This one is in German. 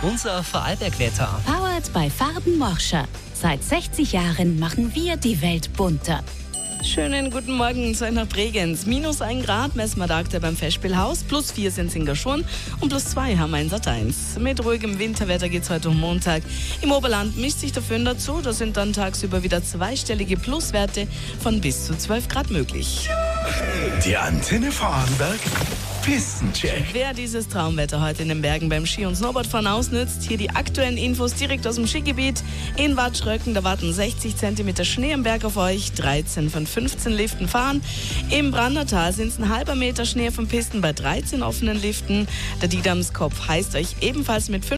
unser Vorarlberg-Wetter. Powered by Farben Morscher. Seit 60 Jahren machen wir die Welt bunter. Schönen guten Morgen nach Bregenz. -1 Grad messen wir da aktuell beim Festspielhaus. +4 sind es in Gaschurn und +2 haben wir in Sat1. Mit ruhigem Winterwetter geht es heute um Montag. Im Oberland mischt sich der Föhn dazu. Da sind dann tagsüber wieder zweistellige Pluswerte von bis zu 12 Grad möglich. Die Antenne Vorarlberg Pistencheck. Wer dieses Traumwetter heute in den Bergen beim Ski- und Snowboardfahren ausnützt, hier die aktuellen Infos direkt aus dem Skigebiet. In Watschröcken, da warten 60 cm Schnee am Berg auf euch, 13 von 15 Liften fahren. Im Brandertal sind es ein halber Meter Schnee von Pisten bei 13 offenen Liften. Der Diedamskopf heißt euch ebenfalls mit